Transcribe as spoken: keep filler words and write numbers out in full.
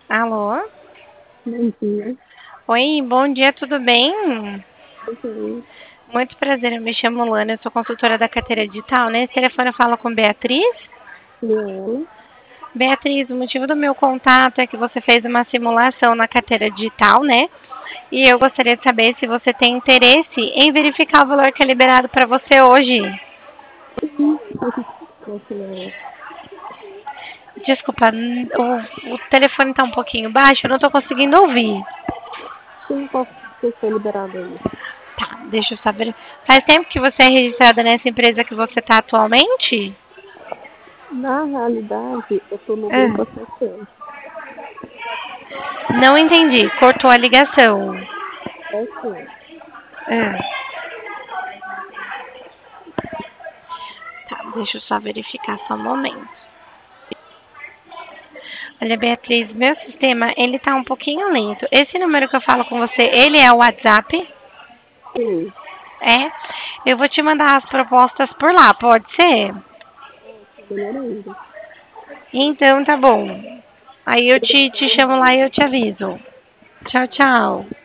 Alô? Bom dia. Oi, bom dia, tudo bem? Ok. Muito prazer, eu me chamo Lana, eu sou consultora da carteira digital. Nesse telefone eu falo com Beatriz. E ela? Beatriz, o motivo do meu contato é que você fez uma simulação na carteira digital, né? E eu gostaria de saber se você tem interesse em verificar o valor que é liberado para você hoje. Sim. Posso ela? Desculpa, n- o, o telefone está um pouquinho baixo, eu não estou conseguindo ouvir. Sim, qual que foi liberado aí? Tá, deixa eu saber. Faz tempo que você é registrada nessa empresa que você está atualmente? Na realidade, eu tô no Ah. grupo há sete anos. Não entendi. Cortou a ligação. Sete anos. Ah, tá, deixa eu só verificar só um momento. Olha, Beatriz, meu sistema, ele tá um pouquinho lento. Esse número que eu falo com você, ele é o WhatsApp? Sim. É? Eu vou te mandar as propostas por lá, pode ser? Ótimo, melhor ainda. Então tá bom. Aí eu te, Obrigada, te bom chamo lá dia. e eu te aviso. Tchau, tchau.